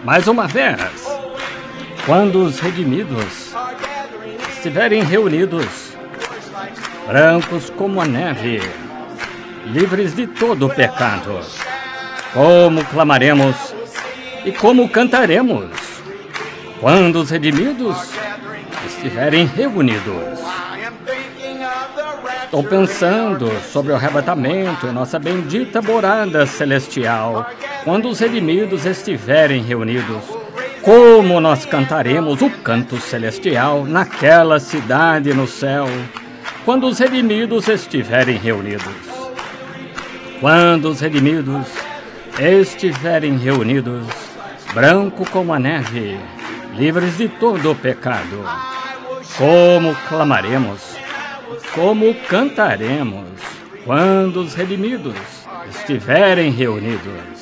Mais uma vez, quando os redimidos estiverem reunidos, brancos como a neve, livres de todo o pecado, como clamaremos e como cantaremos quando os redimidos estiverem reunidos. Estou pensando sobre o arrebatamento em nossa bendita morada celestial, quando os redimidos estiverem reunidos. Como nós cantaremos o canto celestial naquela cidade no céu, quando os redimidos estiverem reunidos. Quando os redimidos estiverem reunidos, branco como a neve, livres de todo o pecado, como clamaremos, como cantaremos, quando os redimidos estiverem reunidos.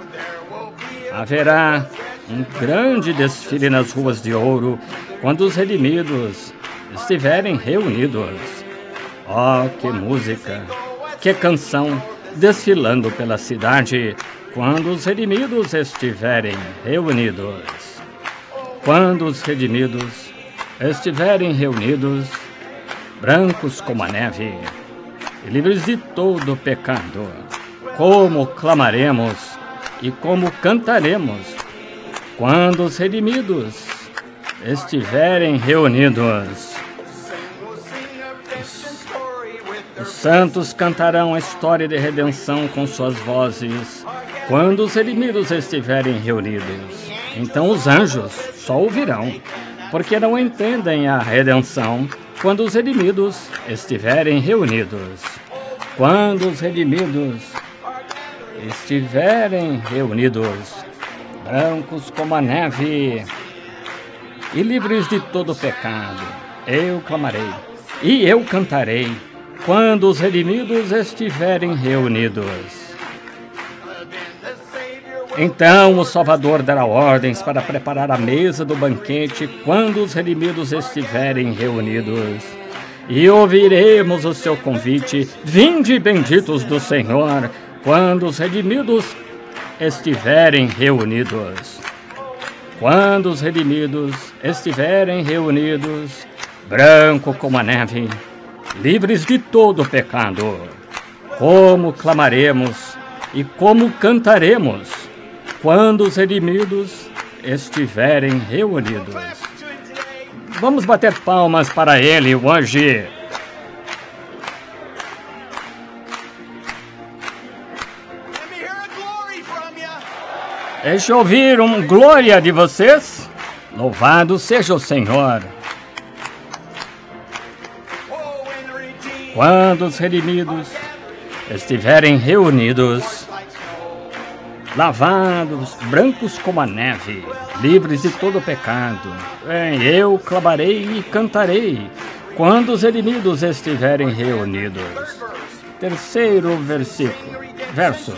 Haverá um grande desfile nas ruas de ouro, quando os redimidos estiverem reunidos. Oh, que música, que canção, desfilando pela cidade, quando os redimidos estiverem reunidos. Quando os redimidos estiverem reunidos, brancos como a neve, e livres de todo o pecado, como clamaremos e como cantaremos, quando os redimidos estiverem reunidos. Os santos cantarão a história de redenção com suas vozes, quando os redimidos estiverem reunidos. Então os anjos só ouvirão, porque não entendem a redenção, quando os redimidos estiverem reunidos. Quando os redimidos estiverem reunidos, brancos como a neve e livres de todo pecado, eu clamarei e eu cantarei, quando os redimidos estiverem reunidos. Então o Salvador dará ordens para preparar a mesa do banquete quando os redimidos estiverem reunidos. E ouviremos o seu convite, vinde benditos do Senhor, quando os redimidos estiverem reunidos. Quando os redimidos estiverem reunidos, branco como a neve, livres de todo o pecado, como clamaremos e como cantaremos, quando os redimidos estiverem reunidos. Vamos bater palmas para ele hoje. Deixa eu ouvir glória de vocês. Louvado seja o Senhor. Quando os redimidos estiverem reunidos, lavados, brancos como a neve, livres de todo pecado, eu clamarei e cantarei, quando os redimidos estiverem reunidos. Terceiro verso.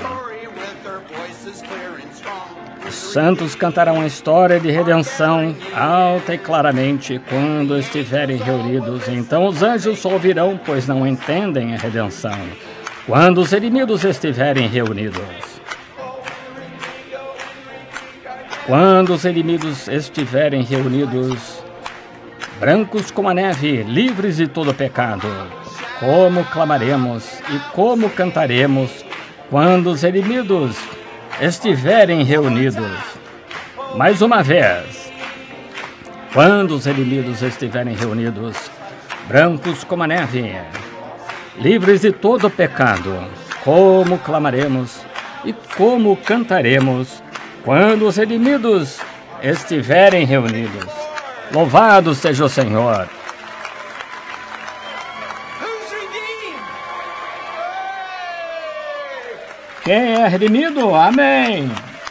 Os santos cantarão a história de redenção alta e claramente quando estiverem reunidos. Então os anjos só ouvirão, pois não entendem a redenção, quando os redimidos estiverem reunidos. Quando os redimidos estiverem reunidos, brancos como a neve, livres de todo pecado, como clamaremos e como cantaremos, quando os redimidos estiverem reunidos. Mais uma vez, quando os redimidos estiverem reunidos, brancos como a neve, livres de todo pecado, como clamaremos e como cantaremos, quando os redimidos estiverem reunidos. Louvado seja o Senhor. Quem é redimido? Amém.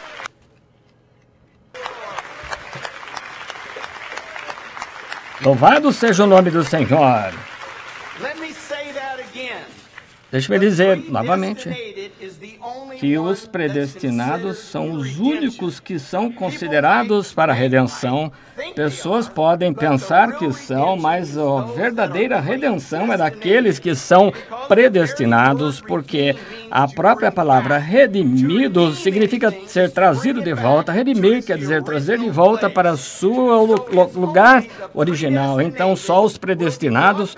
Louvado seja o nome do Senhor. Deixa eu dizer novamente. que os predestinados são os únicos que são considerados para a redenção. Pessoas podem pensar que são, mas a verdadeira redenção é daqueles que são predestinados, porque a própria palavra redimido significa ser trazido de volta. Redimir quer dizer trazer de volta para o seu lugar original. Então, só os predestinados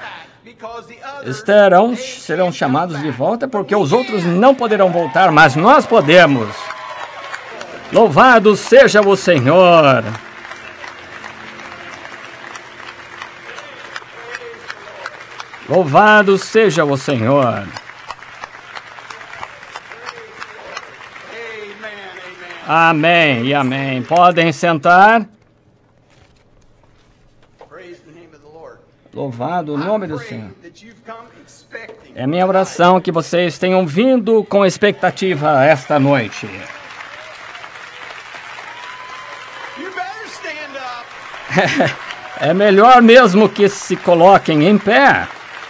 serão chamados de volta, porque os outros não poderão voltar, mas nós podemos. Louvado seja o Senhor! Louvado seja o Senhor! Amém e amém. Podem sentar. Louvado o nome do Senhor. É minha oração que vocês tenham vindo com expectativa esta noite. É melhor mesmo que se coloquem em pé.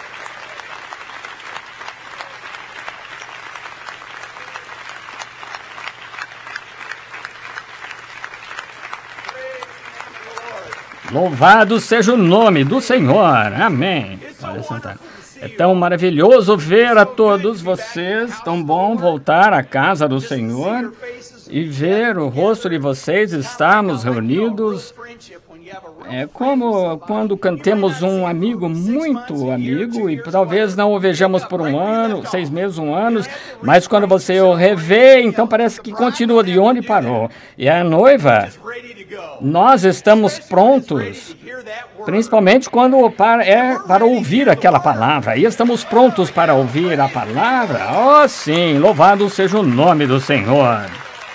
Louvado seja o nome do Senhor. Amém. Pode sentar. É tão maravilhoso ver a todos vocês. Tão bom voltar à casa do Senhor e ver o rosto de vocês, estarmos reunidos. É como quando temos um amigo, muito amigo, e talvez não o vejamos por um ano, 6 meses, 1 ano, mas quando você o revê, então parece que continua de onde parou. E a noiva, nós estamos prontos, principalmente quando para ouvir aquela palavra. E estamos prontos para ouvir a palavra. Oh, sim, louvado seja o nome do Senhor.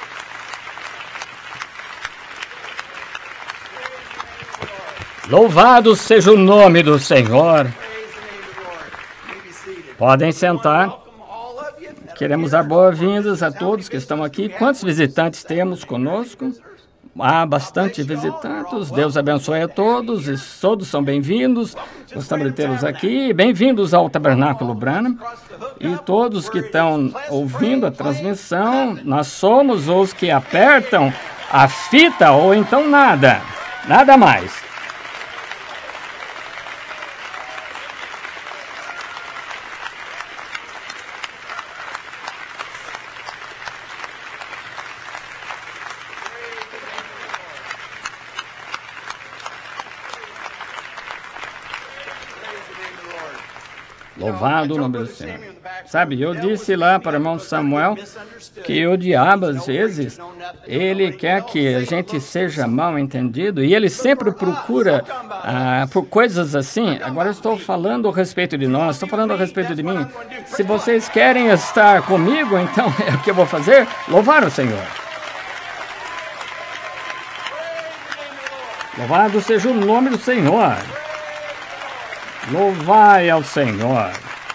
Louvado seja o nome do Senhor. Podem sentar. Queremos dar boas-vindas a todos que estão aqui. Quantos visitantes temos conosco? Há bastante visitantes. Deus abençoe a todos. E todos são bem-vindos. Gostamos de tê-los aqui. Bem-vindos ao Tabernáculo Branham. E todos que estão ouvindo a transmissão, nós somos os que apertam a fita ou então nada. Nada mais. Louvado o nome do Senhor. Sabe, eu disse lá para o irmão Samuel que o diabo, às vezes, ele quer que a gente seja mal entendido e ele sempre procura por coisas assim. Agora eu estou falando a respeito de nós, estou falando a respeito de mim. Se vocês querem estar comigo, então é o que eu vou fazer? Louvar o Senhor. Louvado seja o nome do Senhor. Louvai ao Senhor.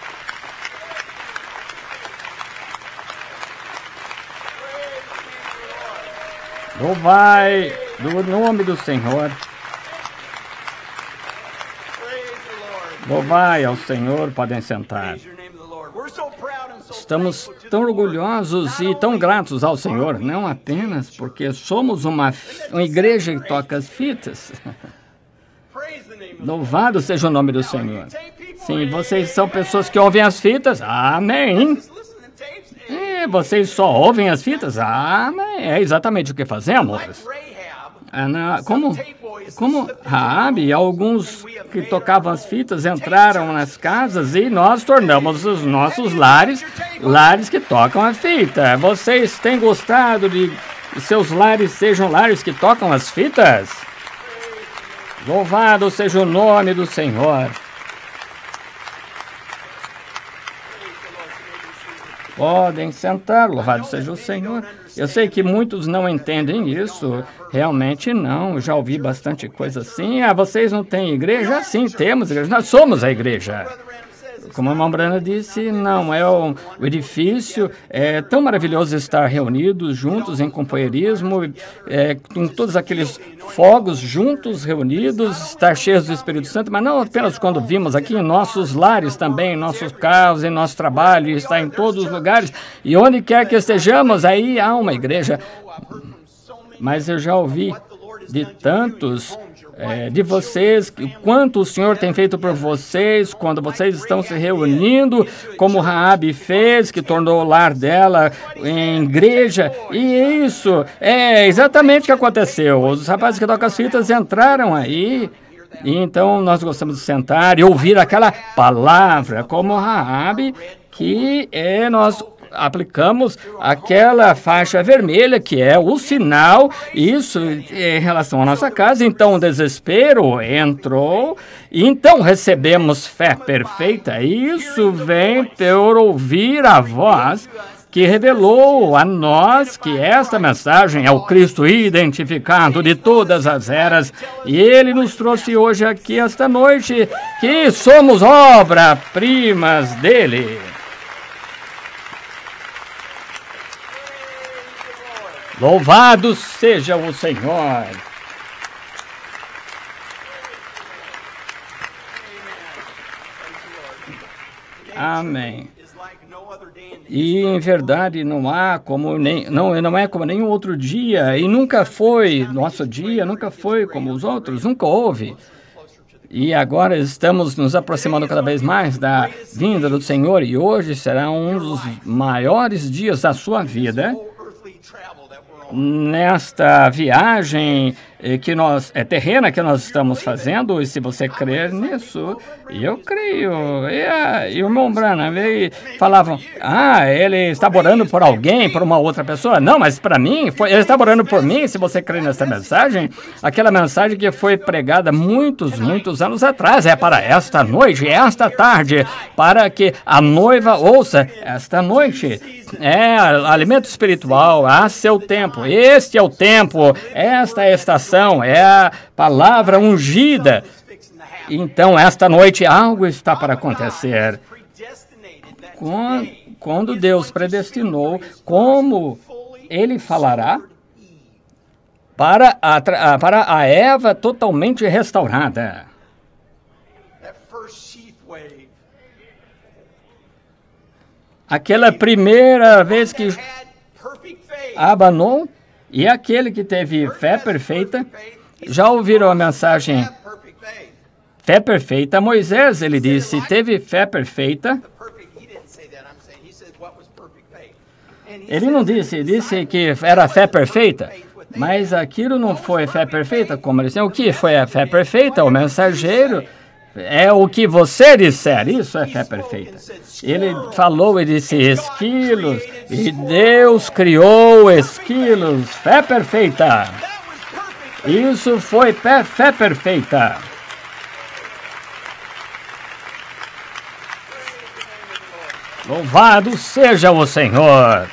Louvai do nome do Senhor. Louvai ao Senhor, podem sentar. Estamos tão orgulhosos e tão gratos ao Senhor, não apenas porque somos uma igreja que toca as fitas. Louvado seja o nome do Senhor. Sim, vocês são pessoas que ouvem as fitas? Amém. E vocês só ouvem as fitas? Amém. É exatamente o que fazemos. Como Raabe e alguns que tocavam as fitas entraram nas casas e nós tornamos os nossos lares que tocam a fita. Vocês têm gostado de seus lares sejam lares que tocam as fitas? Louvado seja o nome do Senhor. Podem sentar, louvado seja o Senhor. Eu sei que muitos não entendem isso, realmente não. Eu já ouvi bastante coisa assim. Vocês não têm igreja? Sim, temos igreja. Nós somos a igreja. como a irmã Brana disse, não é o edifício. É tão maravilhoso estar reunidos, juntos, em companheirismo, com todos aqueles fogos juntos, reunidos, estar cheios do Espírito Santo, mas não apenas quando vimos aqui, em nossos lares também, em nossos carros, em nosso trabalho, está em todos os lugares, e onde quer que estejamos, aí há uma igreja. Mas eu já ouvi de tantos de vocês, quanto o Senhor tem feito por vocês, quando vocês estão se reunindo, como Raabe fez, que tornou o lar dela em igreja, e isso é exatamente o que aconteceu. Os rapazes que tocam as fitas entraram aí, e então nós gostamos de sentar e ouvir aquela palavra, como Raabe, que nós aplicamos aquela faixa vermelha, que é o sinal, isso em relação à nossa casa. Então o desespero entrou, então recebemos fé perfeita. Isso vem por ouvir a voz que revelou a nós que esta mensagem é o Cristo identificado de todas as eras, e Ele nos trouxe hoje aqui, esta noite, que somos obra-primas dEle. Louvado seja o Senhor. Amém. E em verdade não há como não é como nenhum outro dia, e nunca foi nosso dia, nunca foi como os outros, nunca houve. E agora estamos nos aproximando cada vez mais da vinda do Senhor, e hoje será um dos maiores dias da sua vida. Nesta viagem terrena que nós estamos fazendo, e se você crer nisso, eu creio. E o irmão Branham falavam, ele está orando por alguém, por uma outra pessoa. Não, mas para mim, ele está orando por mim, se você crer nessa mensagem, aquela mensagem que foi pregada muitos anos atrás, é para esta noite, esta tarde, para que a noiva ouça esta noite. É alimento espiritual, há seu tempo. Este é o tempo, esta é a estação, é a palavra ungida. Então, esta noite, algo está para acontecer. Quando Deus predestinou, como Ele falará para a Eva totalmente restaurada. Aquela primeira vez que abanou, e aquele que teve fé perfeita, já ouviram a mensagem fé perfeita? Moisés, ele disse, teve fé perfeita. Ele não disse que era fé perfeita, mas aquilo não foi fé perfeita, como ele disse. O que foi a fé perfeita? O mensageiro é o que você disser, isso é fé perfeita. Ele falou e disse esquilos, e Deus criou esquilos, fé perfeita. Isso foi fé perfeita. Louvado seja o Senhor.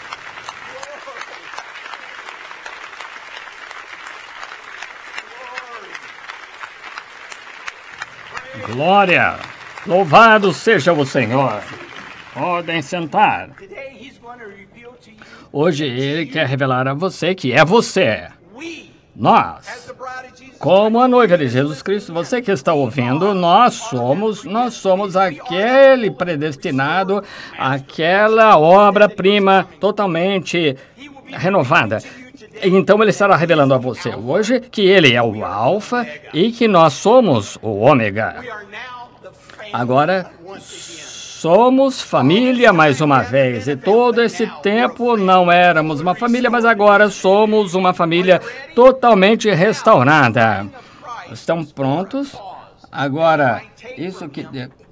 Glória! Louvado seja o Senhor! Podem sentar. Hoje Ele quer revelar a você que é você. Nós, como a noiva de Jesus Cristo, você que está ouvindo, nós somos aquele predestinado, aquela obra-prima totalmente renovada. Então Ele estará revelando a você hoje que Ele é o Alfa e que nós somos o Ômega. Agora, somos família mais uma vez. E todo esse tempo não éramos uma família, mas agora somos uma família totalmente restaurada. Estão prontos? Agora, isso que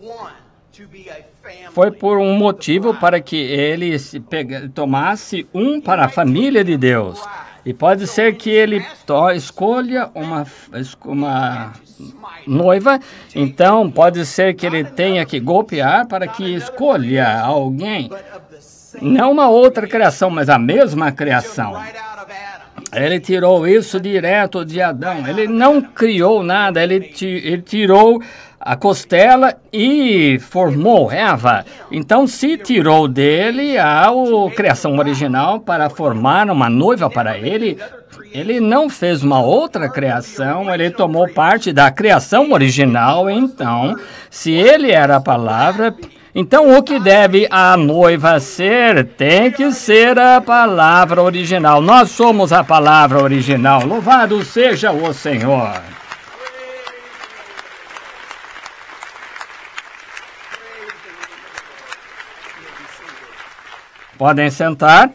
foi por um motivo para que ele tomasse para a família de Deus. E pode ser que ele escolha uma noiva, então pode ser que ele tenha que golpear para que escolha alguém. Não uma outra criação, mas a mesma criação. Ele tirou isso direto de Adão. Ele não criou nada, ele tirou a costela e formou Eva. Então se tirou dele a criação original para formar uma noiva para ele. Ele não fez uma outra criação, ele tomou parte da criação original. Então, se ele era a palavra, então o que deve a noiva ser? Tem que ser a palavra original. Nós somos a palavra original. Louvado seja o Senhor. Podem sentar.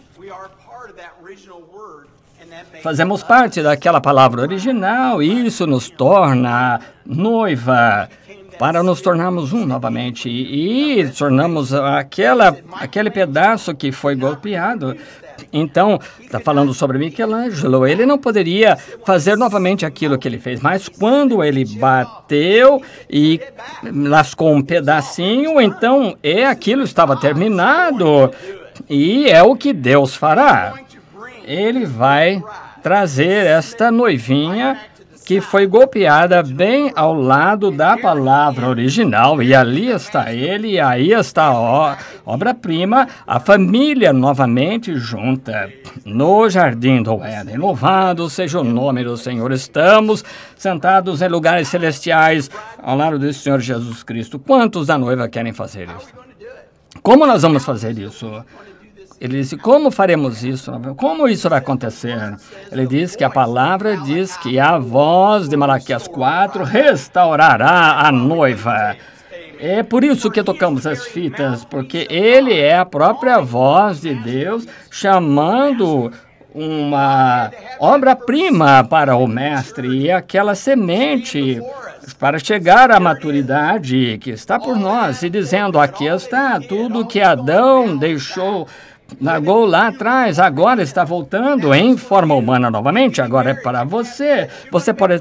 Fazemos parte daquela palavra original e isso nos torna noiva para nos tornarmos um novamente. E tornamos aquele pedaço que foi golpeado. Então, está falando sobre Michelangelo, ele não poderia fazer novamente aquilo que ele fez, mas quando ele bateu e lascou um pedacinho, então aquilo estava terminado. E é o que Deus fará. Ele vai trazer esta noivinha que foi golpeada bem ao lado da palavra original. E ali está ele, e aí está a obra-prima, a família novamente junta no jardim do Éden. Louvado seja o nome do Senhor. Estamos sentados em lugares celestiais ao lado do Senhor Jesus Cristo. Quantos da noiva querem fazer isso? Como nós vamos fazer isso? Ele disse, como faremos isso? Como isso vai acontecer? Ele diz que a palavra diz que a voz de Malaquias 4 restaurará a noiva. É por isso que tocamos as fitas, porque ele é a própria voz de Deus chamando uma obra-prima para o mestre e aquela semente para chegar à maturidade que está por nós e dizendo, aqui está tudo que Adão deixou, largou lá atrás, agora está voltando em forma humana novamente, agora é para você. Você pode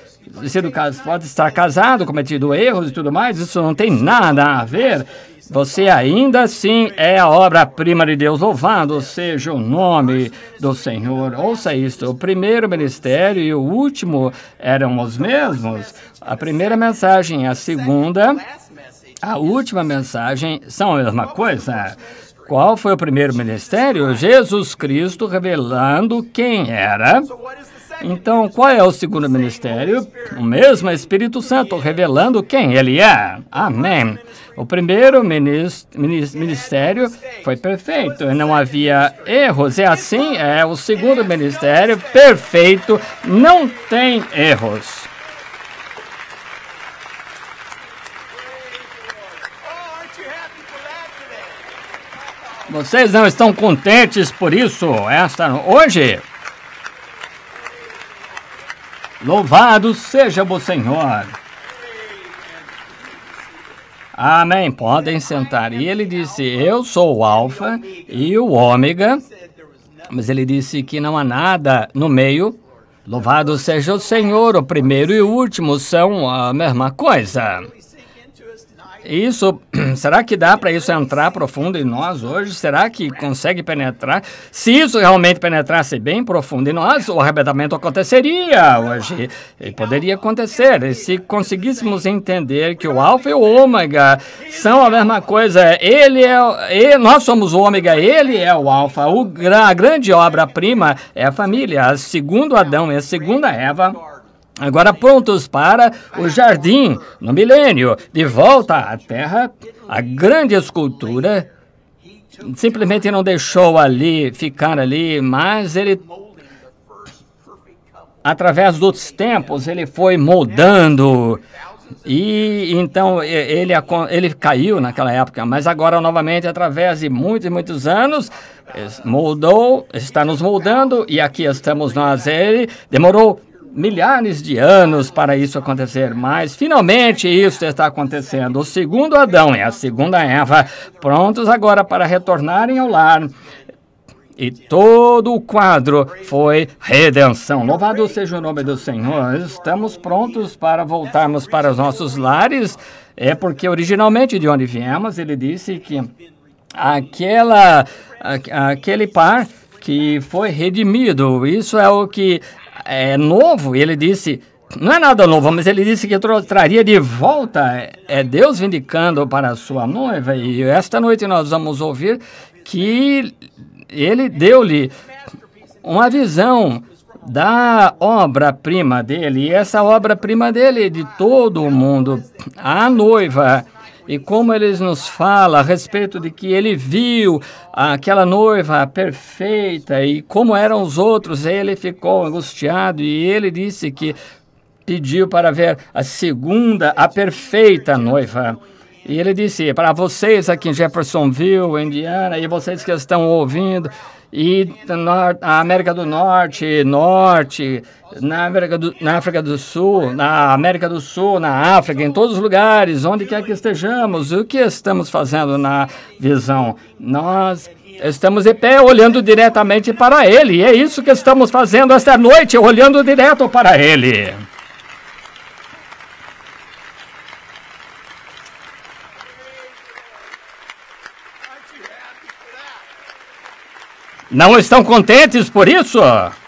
pode estar casado, cometido erros e tudo mais, isso não tem nada a ver. Você ainda assim é a obra-prima de Deus. Louvado seja o nome do Senhor. Ouça isto, o primeiro ministério e o último eram os mesmos. A primeira mensagem e a segunda, a última mensagem são a mesma coisa. Qual foi o primeiro ministério? Jesus Cristo revelando quem era. Então, qual é o segundo ministério? O mesmo Espírito Santo revelando quem ele é. Amém. O primeiro ministério foi perfeito, não havia erros. E assim é o segundo ministério perfeito, não tem erros. Vocês não estão contentes por isso hoje? Louvado seja o Senhor. Amém. Podem sentar. E ele disse, eu sou o Alfa e o Ômega. Mas ele disse que não há nada no meio. Louvado seja o Senhor. O primeiro e o último são a mesma coisa. Isso, será que dá para isso entrar profundo em nós hoje? Será que consegue penetrar? Se isso realmente penetrasse bem profundo em nós, o arrebatamento aconteceria hoje. E poderia acontecer. E se conseguíssemos entender que o Alfa e o Ômega são a mesma coisa, nós somos o Ômega, ele é o Alfa. A grande obra-prima é a família. Segundo Adão e a segunda Eva, agora prontos para o jardim, no milênio, de volta à terra, a grande escultura, simplesmente não deixou ficar ali, mas ele, através dos tempos, ele foi moldando, e então ele caiu naquela época, mas agora novamente, através de muitos e muitos anos, está nos moldando, e aqui estamos nós. Ele demorou milhares de anos para isso acontecer, mas finalmente isso está acontecendo. O segundo Adão e a segunda Eva, prontos agora para retornarem ao lar. E todo o quadro foi redenção. Louvado seja o nome do Senhor. Estamos prontos para voltarmos para os nossos lares. É porque originalmente de onde viemos, ele disse que aquele par que foi redimido, isso é o que é novo. E ele disse, não é nada novo, mas ele disse que traria de volta. É Deus vindicando para a sua noiva. E esta noite nós vamos ouvir que ele deu-lhe uma visão da obra-prima dele. E essa obra-prima dele é de todo o mundo, a noiva. E como eles nos falam a respeito de que ele viu aquela noiva perfeita e como eram os outros, ele ficou angustiado e ele disse que pediu para ver a segunda, a perfeita noiva. E ele disse, para vocês aqui em Jeffersonville, Indiana, e vocês que estão ouvindo, e na América do Norte, na África do Sul, na África, em todos os lugares, onde quer que estejamos, o que estamos fazendo na visão? Nós estamos de pé, olhando diretamente para Ele, e é isso que estamos fazendo esta noite, olhando direto para Ele. Não estão contentes por isso?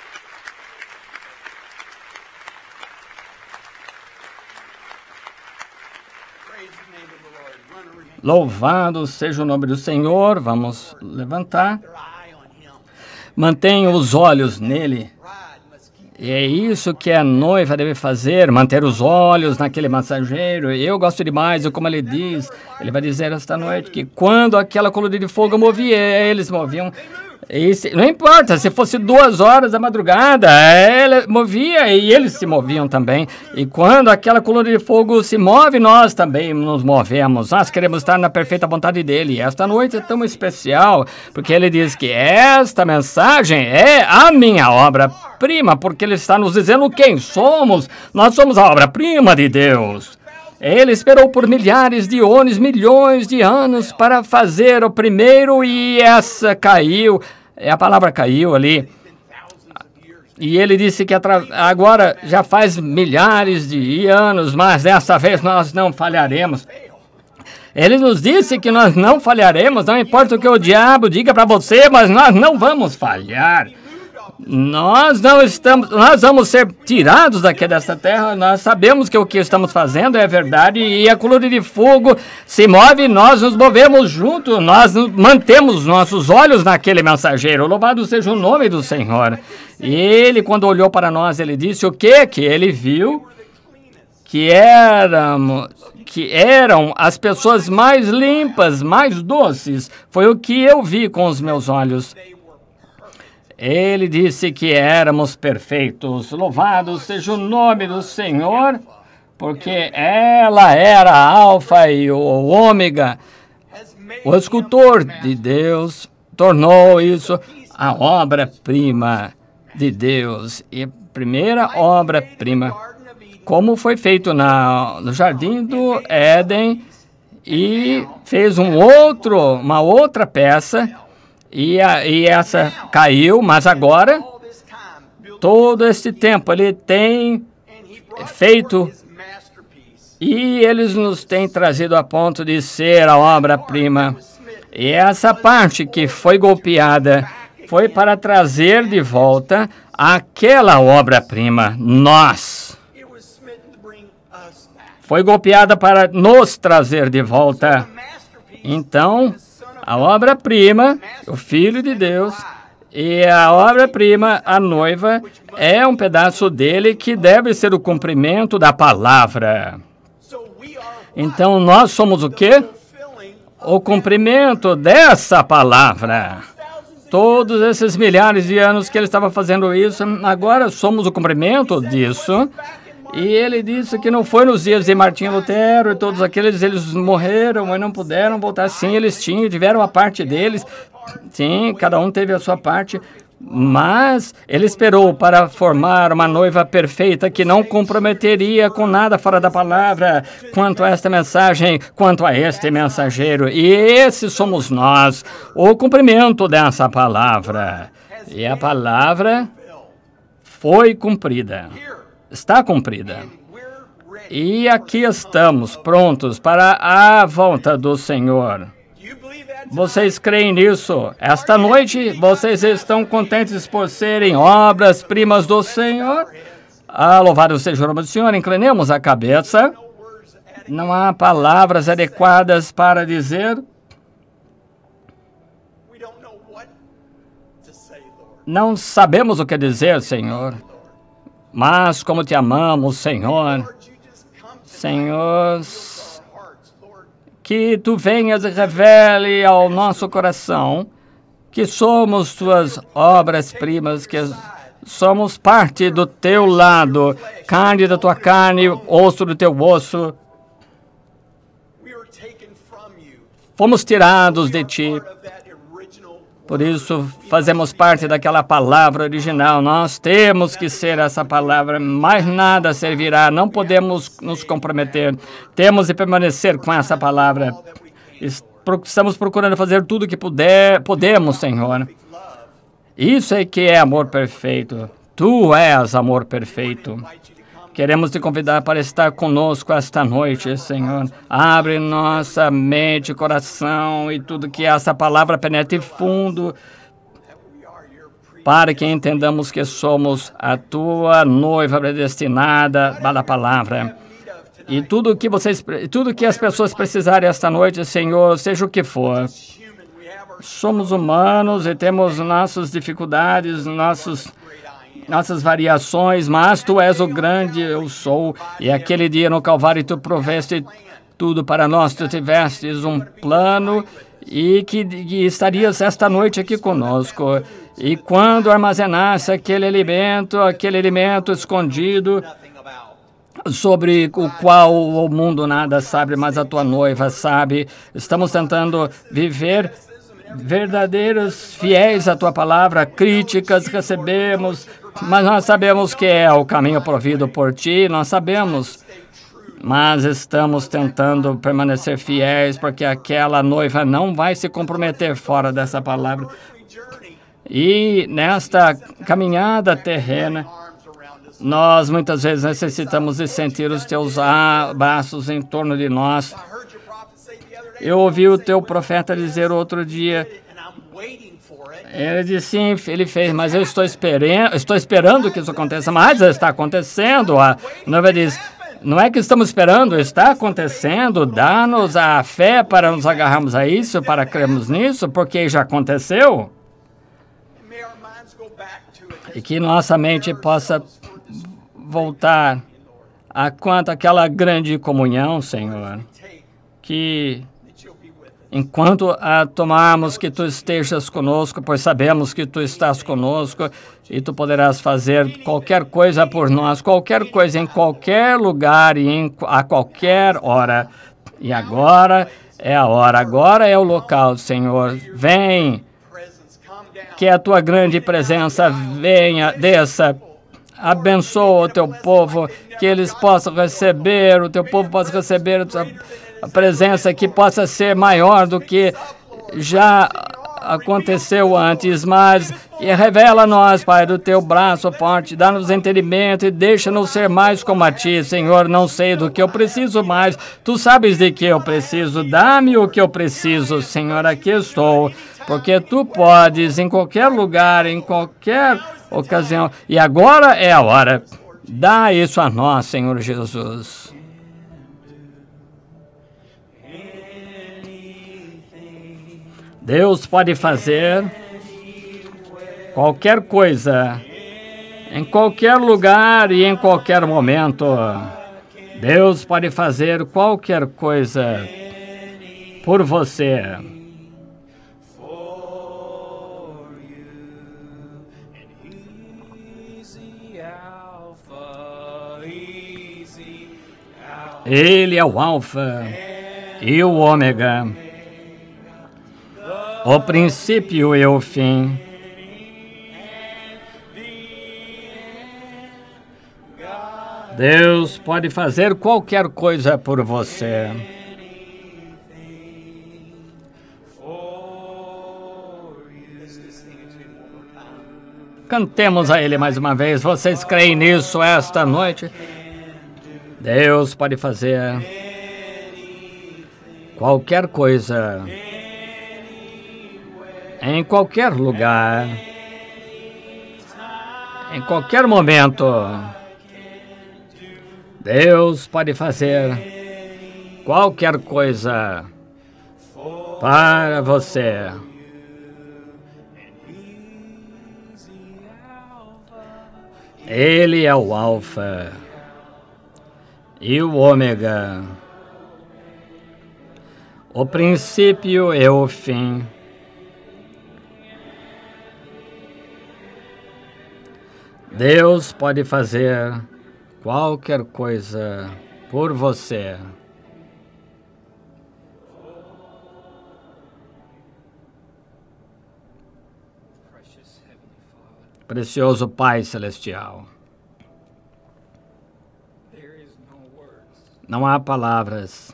Louvado seja o nome do Senhor. Vamos levantar. Mantenha os olhos nele. E é isso que a noiva deve fazer, manter os olhos naquele mensageiro. Eu gosto demais de como ele diz. Ele vai dizer esta noite que quando aquela coluna de fogo movia, eles moviam. Não importa, se fosse 2 horas da madrugada, ele movia e eles se moviam também. E quando aquela coluna de fogo se move, nós também nos movemos. Nós queremos estar na perfeita vontade dele. E esta noite é tão especial, porque ele diz que esta mensagem é a minha obra-prima, porque ele está nos dizendo quem somos. Nós somos a obra-prima de Deus. Ele esperou por milhares de anos para fazer o primeiro e essa caiu. A palavra caiu ali. E ele disse que agora já faz milhares de anos, mas dessa vez nós não falharemos. Ele nos disse que nós não falharemos, não importa o que o diabo diga para você, mas nós não vamos falhar. Nós vamos ser tirados daqui desta terra, nós sabemos que o que estamos fazendo é verdade e a coluna de fogo se move, nós nos movemos junto, nós mantemos nossos olhos naquele mensageiro, louvado seja o nome do Senhor. E ele, quando olhou para nós, ele disse o quê? Que ele viu que eram as pessoas mais limpas, mais doces, foi o que eu vi com os meus olhos. Ele disse que éramos perfeitos. Louvado seja o nome do Senhor, porque ela era a Alfa e o Ômega. O escultor de Deus tornou isso a obra-prima de Deus. E a primeira obra-prima, como foi feito no Jardim do Éden, e fez uma outra peça. E essa caiu, mas agora, todo esse tempo, ele tem feito e eles nos têm trazido a ponto de ser a obra-prima. E essa parte que foi golpeada foi para trazer de volta aquela obra-prima, nós. Foi golpeada para nos trazer de volta. Então, a obra-prima, o Filho de Deus, e a obra-prima, a noiva, é um pedaço dele que deve ser o cumprimento da palavra. Então, nós somos o quê? O cumprimento dessa palavra. Todos esses milhares de anos que ele estava fazendo isso, agora somos o cumprimento disso. E ele disse que não foi nos dias de Martinho Lutero e todos aqueles, eles morreram e não puderam voltar. Sim, eles tiveram a parte deles. Sim, cada um teve a sua parte. Mas ele esperou para formar uma noiva perfeita que não comprometeria com nada fora da palavra quanto a esta mensagem, quanto a este mensageiro. E esses somos nós, o cumprimento dessa palavra. E a palavra foi cumprida. Está cumprida. E aqui estamos, prontos para a volta do Senhor. Vocês creem nisso? Esta noite, vocês estão contentes por serem obras-primas do Senhor? Louvado seja o nome do Senhor. Inclinemos a cabeça. Não há palavras adequadas para dizer. Não sabemos o que dizer, Senhor. Mas como te amamos, Senhor. Senhor, que tu venhas e revele ao nosso coração que somos tuas obras-primas, que somos parte do teu lado, carne da tua carne, osso do teu osso. Fomos tirados de ti. Por isso, fazemos parte daquela palavra original. Nós temos que ser essa palavra. Mais nada servirá. Não podemos nos comprometer. Temos de permanecer com essa palavra. Estamos procurando fazer tudo o que podemos, Senhor. Isso é que é amor perfeito. Tu és amor perfeito. Queremos te convidar para estar conosco esta noite, Senhor. Abre nossa mente, coração e tudo que essa palavra penetre fundo, para que entendamos que somos a tua noiva predestinada da palavra. E tudo que as pessoas precisarem esta noite, Senhor, seja o que for. Somos humanos e temos nossas dificuldades, nossas variações, mas tu és o grande eu sou. E aquele dia no Calvário tu proveste tudo para nós. Tu tivestes um plano e que estarias esta noite aqui conosco. E quando armazenasse aquele alimento escondido, sobre o qual o mundo nada sabe, mas a tua noiva sabe. Estamos tentando viver verdadeiros, fiéis à tua palavra. Críticas recebemos, mas nós sabemos que é o caminho provido por ti, nós sabemos. Mas estamos tentando permanecer fiéis, porque aquela noiva não vai se comprometer fora dessa palavra. E nesta caminhada terrena, nós muitas vezes necessitamos de sentir os teus braços em torno de nós. Eu ouvi o teu profeta dizer outro dia, ele disse sim, ele fez, mas eu estou esperando que isso aconteça, mas está acontecendo. A noiva diz, não é que estamos esperando, está acontecendo, dá-nos a fé para nos agarrarmos a isso, para crermos nisso, porque já aconteceu. E que nossa mente possa voltar a quanto aquela grande comunhão, Senhor, que enquanto a tomarmos que tu estejas conosco, pois sabemos que tu estás conosco e tu poderás fazer qualquer coisa por nós, qualquer coisa em qualquer lugar e a qualquer hora. E agora é a hora, agora é o local, Senhor. Vem, que a tua grande presença venha, desça. Abençoa o teu povo, que eles possam receber, o teu povo possa receber a presença que possa ser maior do que já aconteceu antes, mas que revela a nós, Pai, do teu braço forte, dá-nos entendimento e deixa-nos ser mais como a ti, Senhor. Não sei do que eu preciso mais, tu sabes de que eu preciso, dá-me o que eu preciso, Senhor, aqui estou, porque tu podes em qualquer lugar, em qualquer ocasião, e agora é a hora. Dá isso a nós, Senhor Jesus. Deus pode fazer qualquer coisa, em qualquer lugar e em qualquer momento. Deus pode fazer qualquer coisa por você. Ele é o Alfa e o Ômega, o princípio e o fim. Deus pode fazer qualquer coisa por você. Cantemos a Ele mais uma vez. Vocês creem nisso esta noite? Deus pode fazer qualquer coisa, em qualquer lugar, em qualquer momento. Deus pode fazer qualquer coisa para você. Ele é o Alfa e o Ômega, o princípio e o fim. Deus pode fazer qualquer coisa por você. Precioso Pai Celestial, não há palavras.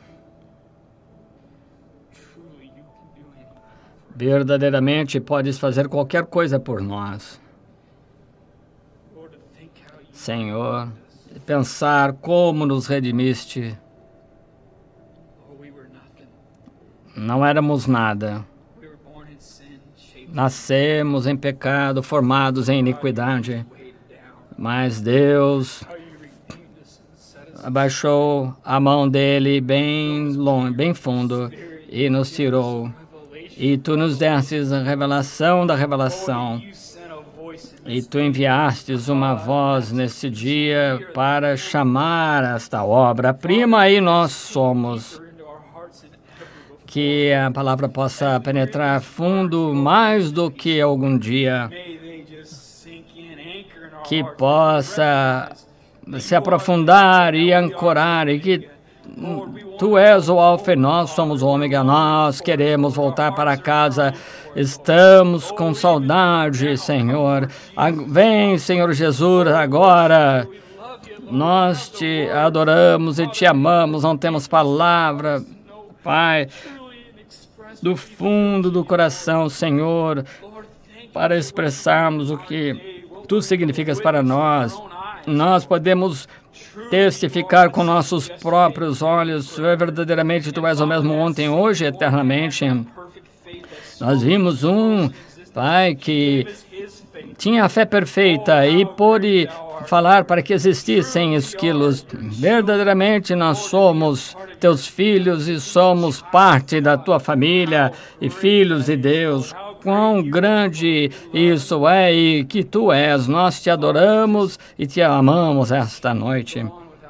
Verdadeiramente podes fazer qualquer coisa por nós. Senhor, pensar como nos redimiste. Não éramos nada. Nascemos em pecado, formados em iniquidade. Mas Deus abaixou a mão dele bem longe, bem fundo, e nos tirou. E tu nos destes a revelação da revelação. E tu enviastes uma voz nesse dia para chamar esta obra-prima, e nós somos. Que a palavra possa penetrar fundo mais do que algum dia. Que possa se aprofundar e ancorar, e que tu és o Alfa e nós somos o Ômega. Nós queremos voltar para casa. Estamos com saudade, Senhor. Vem, Senhor Jesus, agora. Nós te adoramos e te amamos. Não temos palavra, Pai, do fundo do coração, Senhor, para expressarmos o que tu significas para nós. Nós podemos testificar com nossos próprios olhos, verdadeiramente tu és o mesmo ontem, hoje e eternamente. Nós vimos um Pai que tinha a fé perfeita e pôde falar para que existissem esquilos. Verdadeiramente nós somos teus filhos e somos parte da tua família e filhos de Deus. Quão grande isso é e que tu és. Nós te adoramos e te amamos esta noite.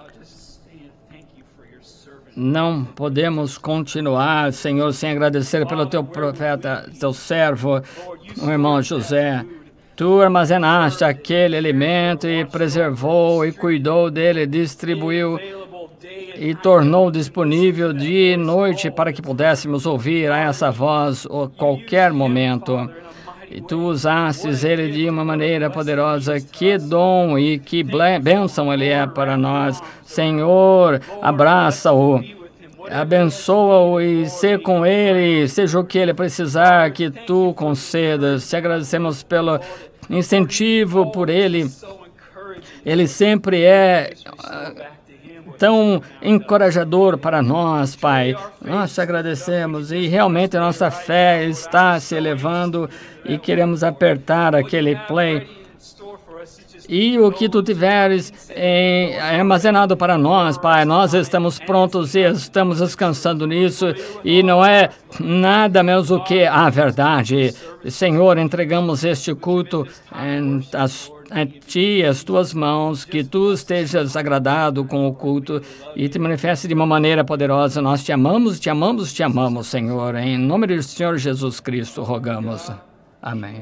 Não podemos continuar, Senhor, sem agradecer pelo teu profeta, teu servo, o irmão José. Tu armazenaste aquele alimento e preservou e cuidou dele, distribuiu e tornou disponível dia e noite para que pudéssemos ouvir essa voz a qualquer momento. E tu usastes ele de uma maneira poderosa. Que dom e que bênção ele é para nós. Senhor, abraça-o, abençoa-o e sê com ele, seja o que ele precisar, que tu concedas. Te agradecemos pelo incentivo por ele. Ele sempre é tão encorajador para nós, Pai. Nós te agradecemos e realmente a nossa fé está se elevando e queremos apertar aquele play. E o que tu tiveres armazenado para nós, Pai, nós estamos prontos e estamos descansando nisso, e não é nada menos do que a verdade. Senhor, entregamos este culto a ti, as tuas mãos, que tu estejas agradado com o culto e te manifeste de uma maneira poderosa. Nós te amamos, te amamos, te amamos, Senhor. Em nome do Senhor Jesus Cristo, rogamos. Amém.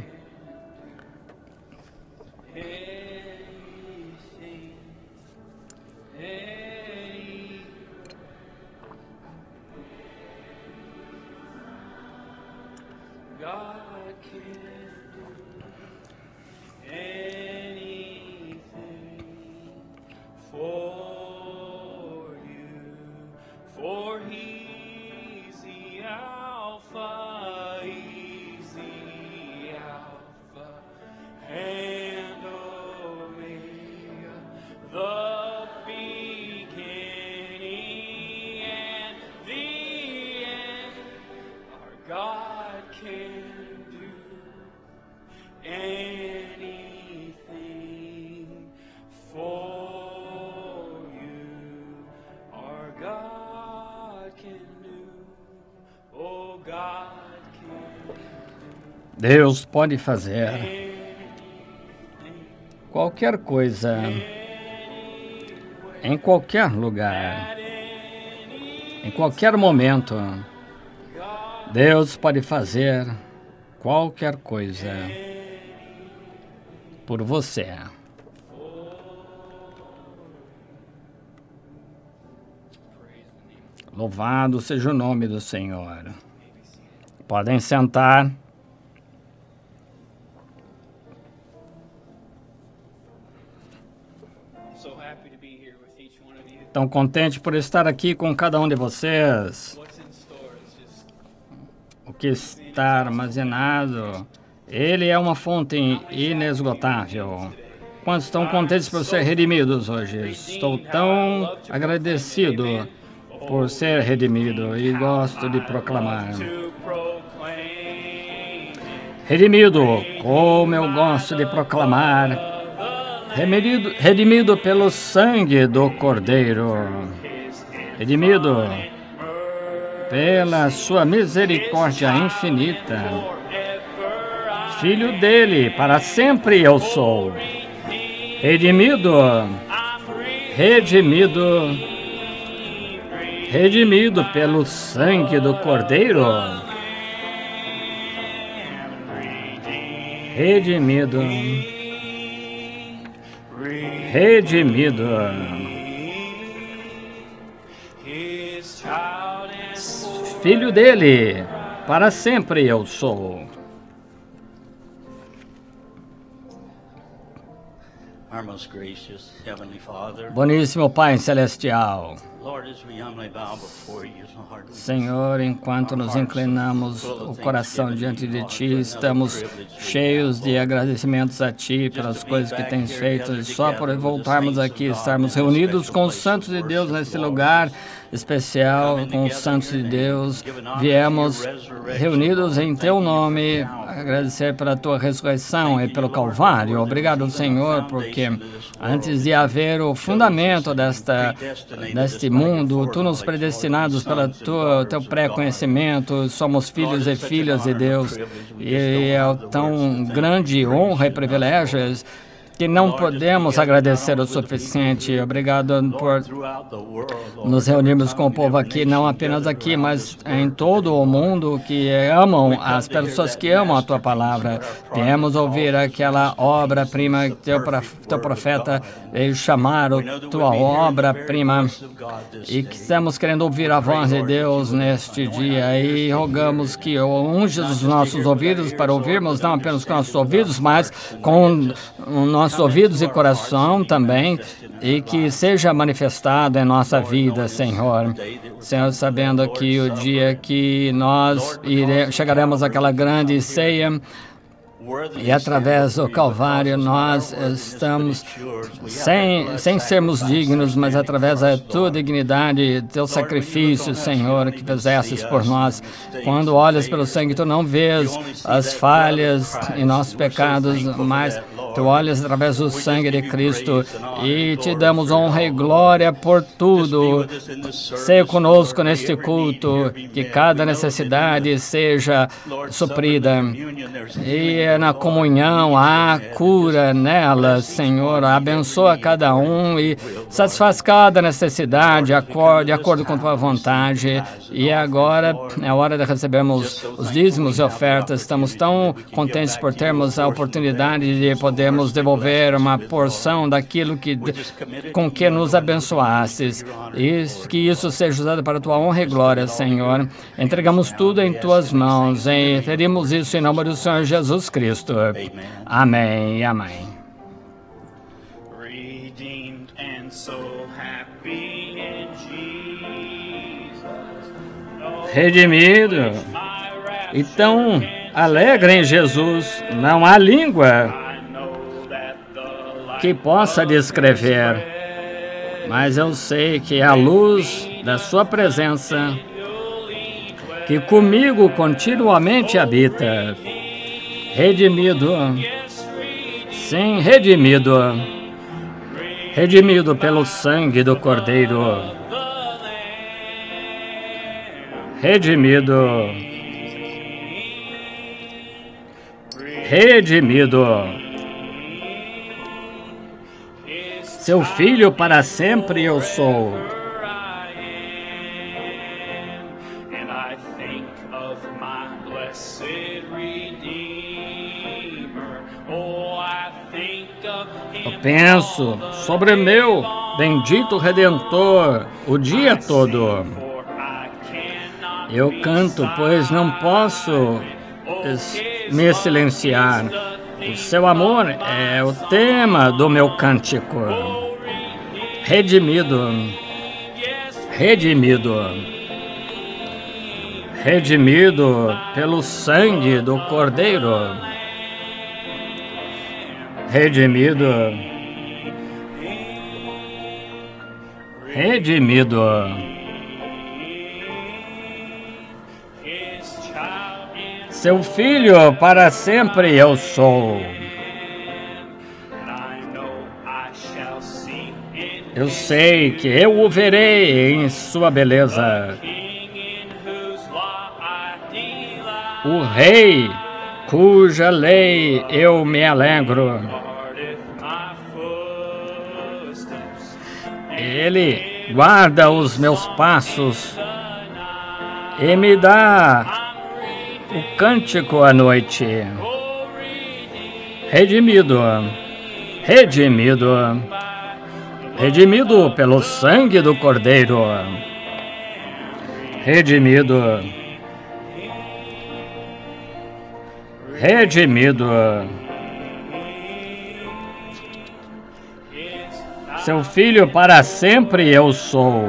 Deus pode fazer qualquer coisa, em qualquer lugar, em qualquer momento. Deus pode fazer qualquer coisa por você. Louvado seja o nome do Senhor. Podem sentar. Tão contente por estar aqui com cada um de vocês. O que está armazenado, Ele é uma fonte inesgotável. Quantos estão contentes por ser redimidos hoje? Estou tão agradecido por ser redimido e gosto de proclamar. Redimido, como eu gosto de proclamar. Redimido pelo sangue do Cordeiro. Redimido pela sua misericórdia infinita. Filho dele, para sempre eu sou. Redimido pelo sangue do Cordeiro. Redimido. Filho dele, para sempre eu sou. Boníssimo Pai Celestial, Senhor, enquanto nos inclinamos o coração diante de Ti, estamos cheios de agradecimentos a Ti pelas coisas que tens feito. E só por voltarmos aqui, estarmos reunidos com os santos de Deus nesse lugar especial, com os santos de Deus, viemos reunidos em Teu nome, agradecer pela Tua ressurreição e pelo Calvário. Obrigado, Senhor, porque antes de haver o fundamento deste mundo, Tu nos predestinados pelo Teu pré-conhecimento, somos filhos e filhas de Deus, e é tão grande honra e privilégios que não podemos agradecer o suficiente. Obrigado por nos reunirmos com o povo aqui, não apenas aqui, mas em todo o mundo, que amam, as pessoas que amam a Tua palavra. Viemos ouvir aquela obra-prima que Teu profeta veio chamar, Tua obra-prima, e que estamos querendo ouvir a voz de Deus neste dia, e rogamos que unja os nossos ouvidos para ouvirmos, não apenas com nossos ouvidos, mas com o nossos ouvidos e coração também, e que seja manifestado em nossa vida, Senhor. Senhor, sabendo que o dia que nós chegaremos àquela grande ceia, e através do Calvário nós estamos, sem sermos dignos, mas através da Tua dignidade, Teu sacrifício, Senhor, que fizestes por nós. Quando olhas pelo sangue, Tu não vês as falhas e nossos pecados, mas Tu olhas através do sangue de Cristo, e Te damos honra e glória por tudo. Seja conosco neste culto, que cada necessidade seja suprida, e na comunhão há cura nela, Senhor. Abençoa cada um e satisfaz cada necessidade de acordo com Tua vontade. E agora é hora de recebermos os dízimos e ofertas. Estamos tão contentes por termos a oportunidade de podermos devolver uma porção daquilo com que nos abençoastes. E que isso seja usado para a Tua honra e glória, Senhor. Entregamos tudo em Tuas mãos e pedimos isso em nome do Senhor Jesus Cristo. Amém. Amém. Redimido. Então, alegre em Jesus. Não há língua que possa descrever, mas eu sei que é a luz da Sua presença que comigo continuamente habita. Redimido, sim, redimido pelo sangue do Cordeiro, redimido redimido. Seu filho para sempre eu sou. Eu penso sobre meu bendito Redentor o dia todo. Eu canto, pois não posso me silenciar. O seu amor é o tema do meu cântico. Redimido, redimido, redimido pelo sangue do Cordeiro. Redimido, redimido. Seu filho para sempre eu sou. Eu sei que eu o verei em sua beleza. O Rei, cuja lei eu me alegro. Ele guarda os meus passos e me dá o cântico à noite. Redimido, redimido, redimido pelo sangue do Cordeiro. Redimido, redimido. Seu filho para sempre eu sou.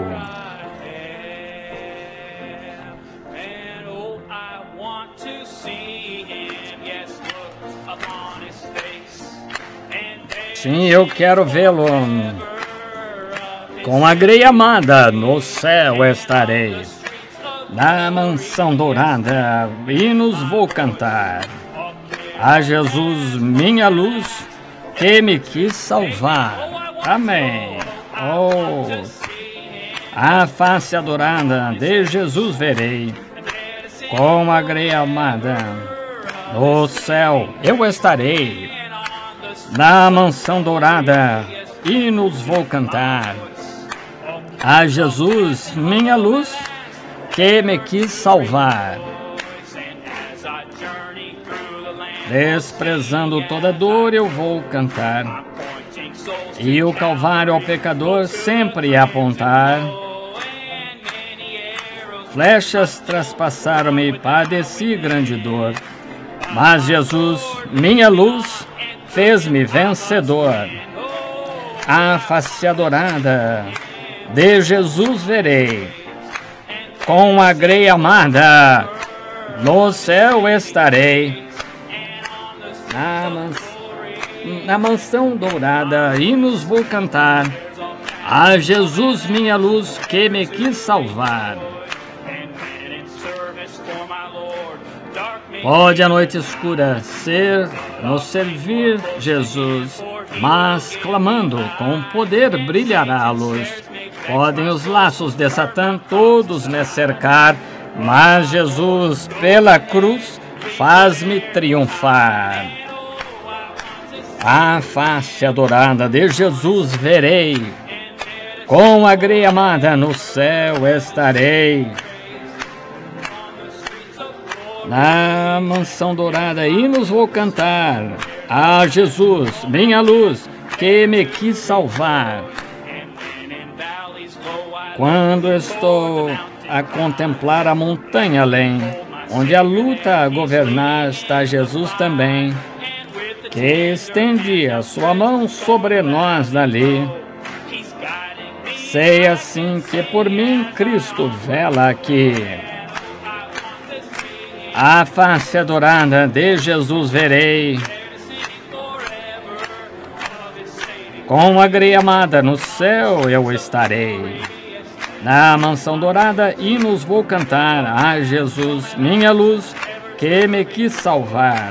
Sim, eu quero vê-lo. Com a grei amada no céu estarei. Na mansão dourada hinos vou cantar. A Jesus, minha luz, que me quis salvar. Amém. Oh, a face adorada de Jesus verei. Com a grei amada no céu eu estarei. Na mansão dourada hinos vou cantar. A Jesus, minha luz, que me quis salvar. Desprezando toda dor eu vou cantar. E o Calvário ao pecador sempre apontar. Flechas traspassaram-me e padeci grande dor. Mas Jesus, minha luz, fez-me vencedor. A face adorada de Jesus verei. Com a grei amada no céu estarei. Na mansão dourada hinos vou cantar. A Jesus, minha luz, que me quis salvar. Pode a noite escura ser nos servir Jesus, mas clamando com poder brilhará a luz. Podem os laços de Satã todos me cercar, mas Jesus pela cruz faz-me triunfar. A face adorada de Jesus verei. Com a grei amada no céu estarei. Na mansão dourada hinos vou cantar. A Jesus, minha luz, que me quis salvar. Quando estou a contemplar a montanha além, onde a luta a governar está Jesus também, que estende a sua mão sobre nós dali. Sei assim que por mim Cristo vela aqui. A face adorada de Jesus verei. Com a grei amada no céu eu estarei. Na mansão dourada hinos vou cantar. A Jesus, minha luz, que me quis salvar.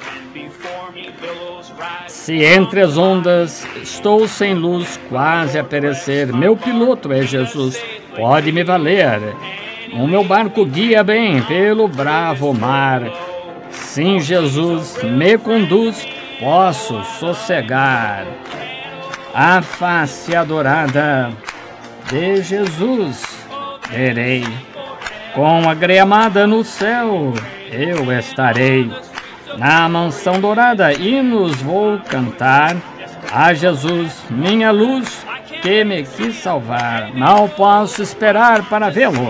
Se entre as ondas estou sem luz, quase a perecer, meu piloto é Jesus, pode me valer. O meu barco guia bem pelo bravo mar. Sim, Jesus me conduz, posso sossegar. A face adorada de Jesus verei, com a greamada no céu eu estarei. Na mansão dourada hinos vou cantar a Jesus, minha luz, que me quis salvar. Não posso esperar para vê-lo.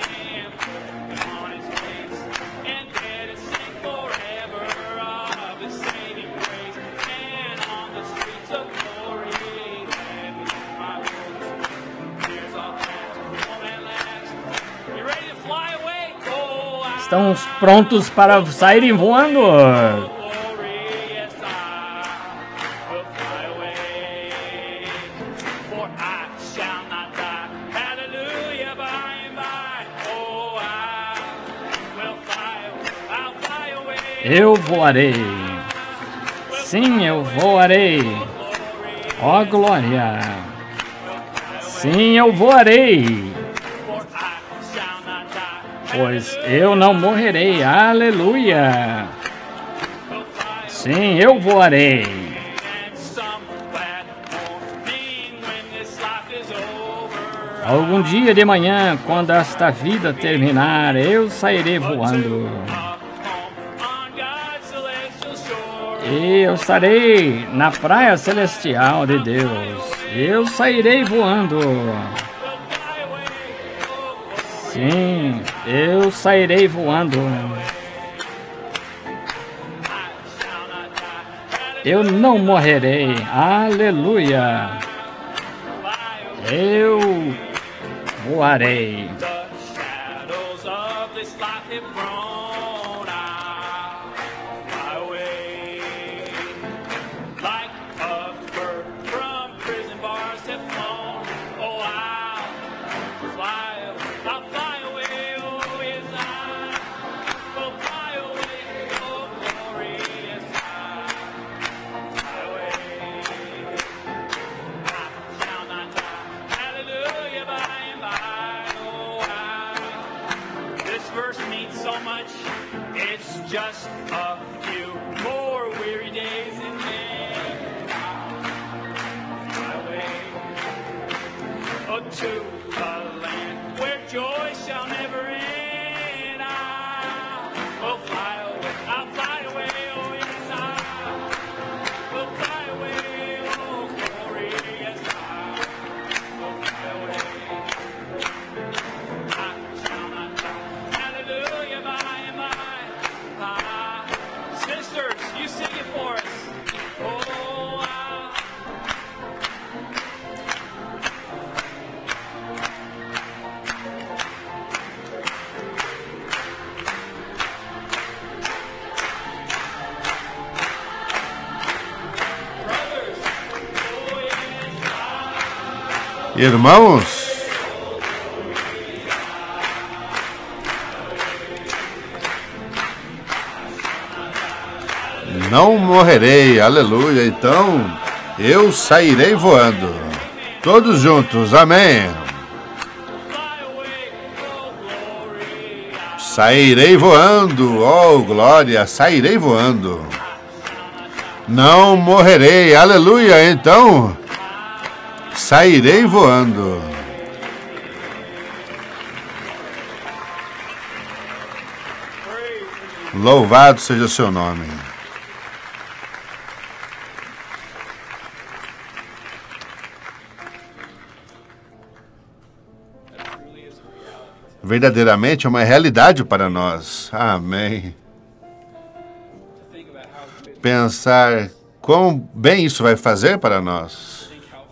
Estão prontos para saírem voando? Eu voarei. Sim, eu voarei. Ó glória. Sim, eu voarei. Pois eu não morrerei. Aleluia. Sim, eu voarei. Algum dia de manhã, quando esta vida terminar, eu sairei voando. E eu estarei na praia celestial de Deus. Eu sairei voando. Sim, eu sairei voando. Eu não morrerei. Aleluia. Eu voarei. Just a few more weary days and then highway to a land where joy shall never end. I will fly away, I'll fly away, oh yes I will fly away, oh glory, yes I will fly away. I shall not die, hallelujah, by and by. Sisters, you sing it for us. Oh, Irmãos, não morrerei, aleluia. Então eu sairei voando. Todos juntos, amém. Sairei voando, oh glória, sairei voando. Não morrerei, aleluia. Então sairei voando. Louvado seja o seu nome. Verdadeiramente é uma realidade para nós. Amém. Pensar quão bem isso vai fazer para nós.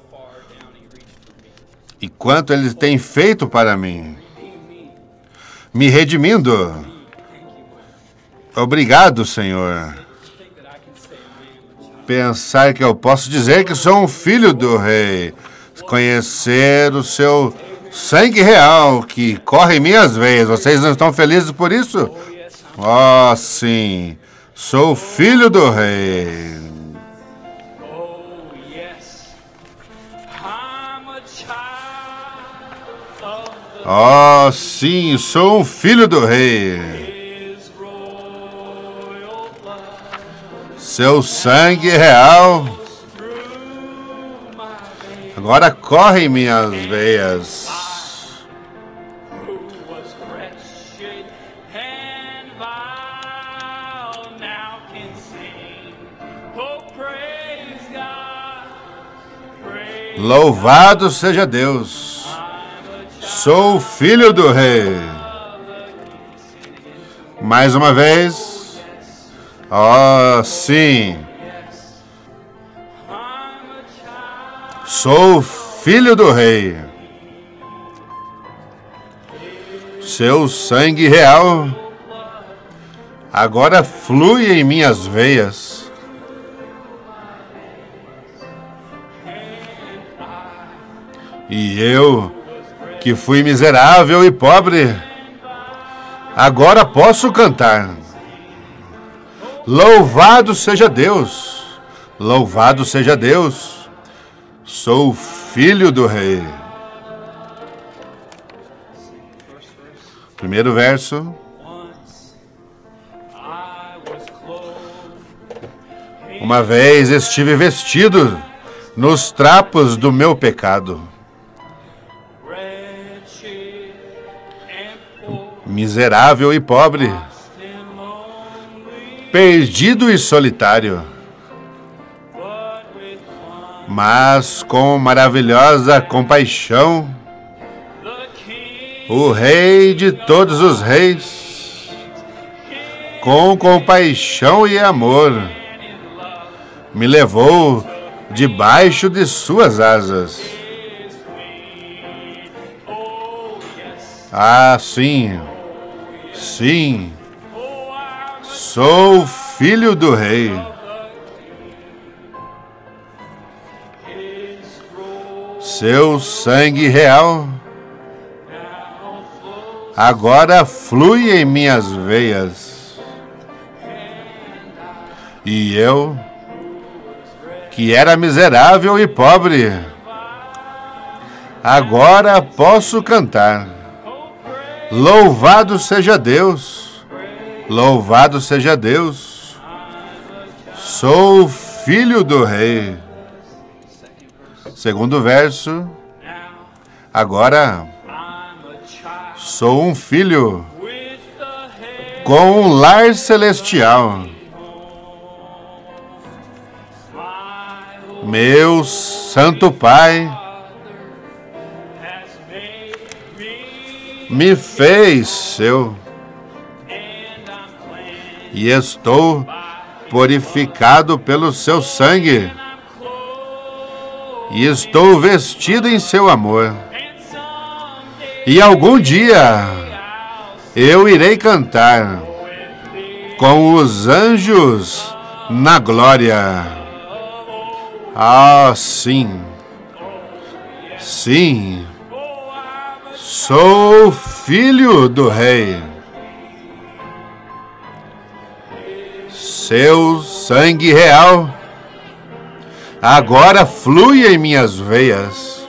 E quanto Ele tem feito para mim. Me redimindo. Obrigado, Senhor. Pensar que eu posso dizer que sou um filho do Rei. Conhecer o seu sangue real que corre em minhas veias. Vocês não estão felizes por isso? Oh, sim. Sou filho do Rei. Oh, sim. Sou um filho do Rei. Seu sangue real agora corre em minhas veias. Was wretched and vile, now can sing. Oh, praise God, praise Louvado seja Deus. Sou filho do rei. Mais uma vez. Oh, sim. Sou filho do rei. Seu sangue real agora flui em minhas veias. E eu, que fui miserável e pobre, agora posso cantar. Louvado seja Deus! Louvado seja Deus! Sou filho do rei. Primeiro verso. Uma vez estive vestido nos trapos do meu pecado, wretched and poor miserável e pobre, and lonely, perdido e solitário, but with one mas com maravilhosa compaixão, the King o Rei de todos os reis, com compaixão e amor, me levou debaixo de suas asas. Ah, sim, sim, sou filho do rei. Seu sangue real agora flui em minhas veias. E eu, que era miserável e pobre, agora posso cantar. Louvado seja Deus! Louvado seja Deus! Sou filho do rei. Segundo verso. Agora sou um filho with the head com um lar celestial. Meu Santo Pai has made me, me fez seu and I'm cleansed. e estou purificado pelo seu sangue I'm clothed, e estou vestido em seu amor. and someday E algum dia eu irei cantar com os anjos na glória. Ah, sim, sim, sou filho do rei. Seu sangue real agora flui em minhas veias.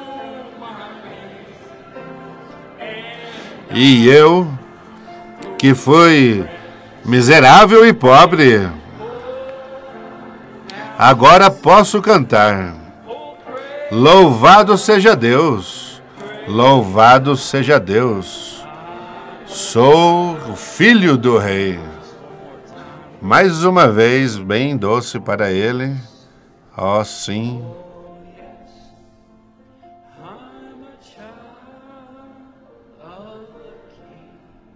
E eu, que fui miserável e pobre, agora posso cantar. Louvado seja Deus! Louvado seja Deus! Sou o filho do rei. Mais uma vez, bem doce para ele. Oh, sim. I'm a child of the King.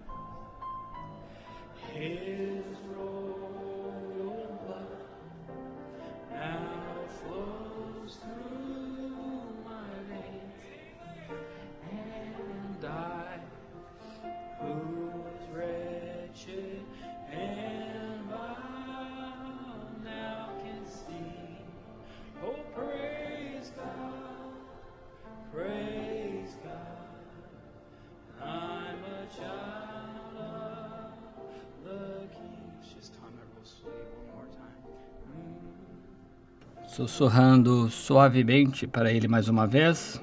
His royal blood now flows through my veins, and I, who was wretched and vile, now can see. Oh, praise God, praise God. I'm a child of the King. Let's just hum it real sweet one more time. Sussurrando suavemente para ele mais uma vez.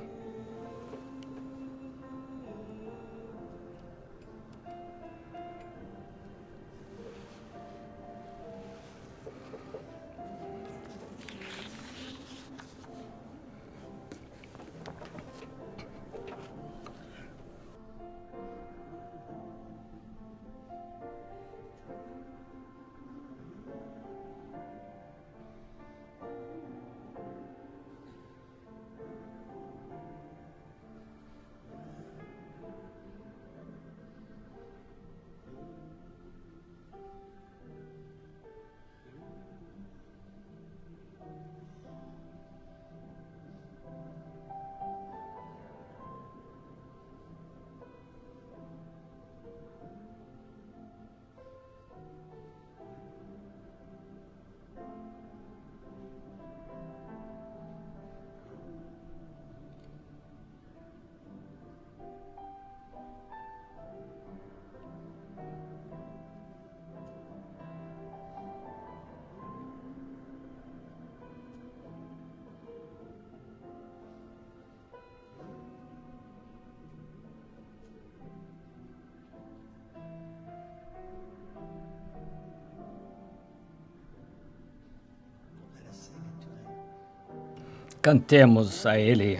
Cantemos a Ele.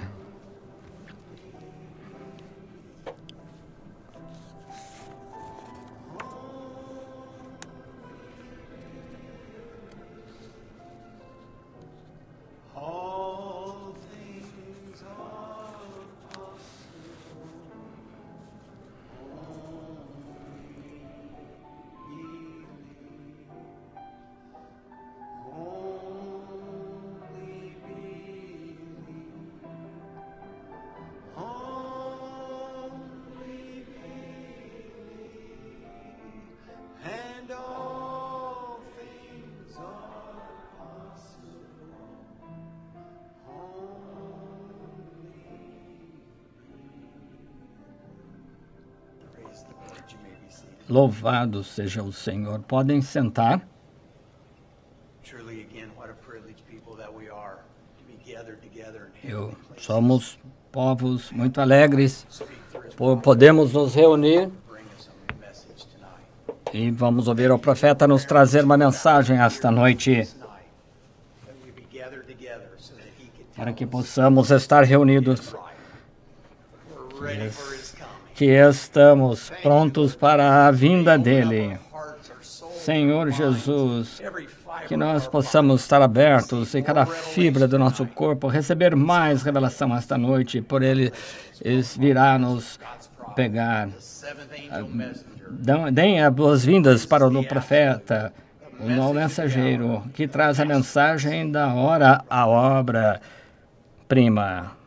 Louvado seja o Senhor. Podem sentar. Somos povos muito alegres por podermos nos reunir e vamos ouvir o profeta nos trazer uma mensagem esta noite para que possamos estar reunidos, que estamos prontos para a vinda dele. Senhor Jesus, que nós possamos estar abertos e cada fibra do nosso corpo receber mais revelação esta noite, por ele virá nos pegar. Deem as boas-vindas para o profeta, o novo mensageiro, que traz a mensagem da hora, a obra-prima.